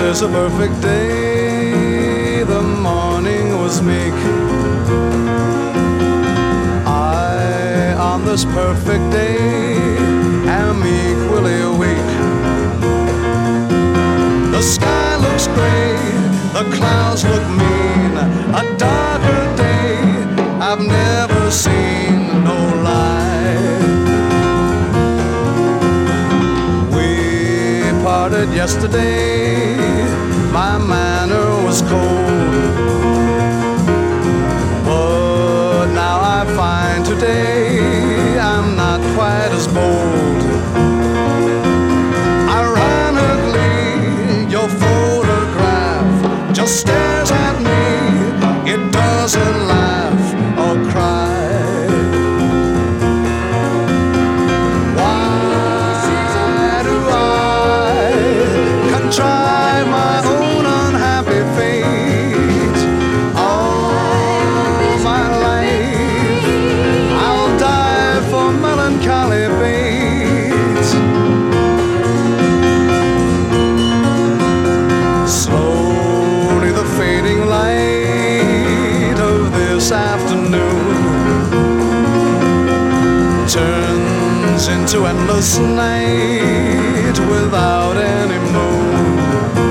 There's a perfect day, the morning was meek. I, on this perfect day, am equally awake. The sky looks gray, the clouds look mean. A darker day I've never seen, no lie. We parted yesterday, my manner was cold, but now I find today I'm not quite as bold. Ironically, your photograph just stares at me, it doesn't laugh or cry. Why do I contrive my own unhappy fate? All my life I'll die for melancholy fate. Slowly the fading light of this afternoon turns into endless night without any moon.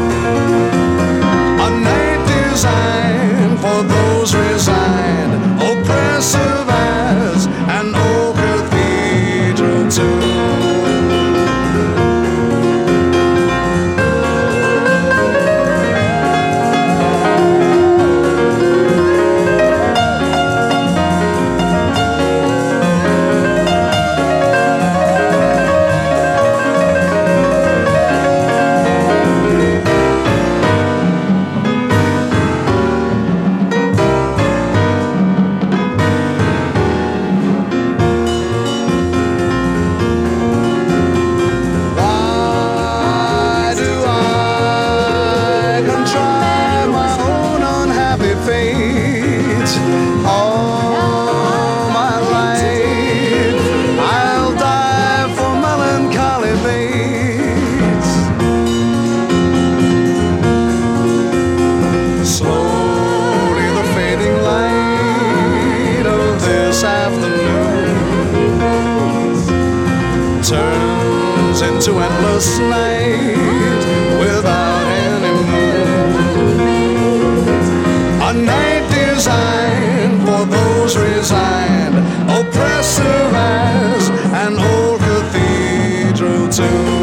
A night designed for those resigned, oppressive as an old cathedral tune. All my life I'll die for melancholy fates. Slowly the fading light of this afternoon turns into endless night without any moon. A night designed for those resigned, oppressive as an old cathedral tune.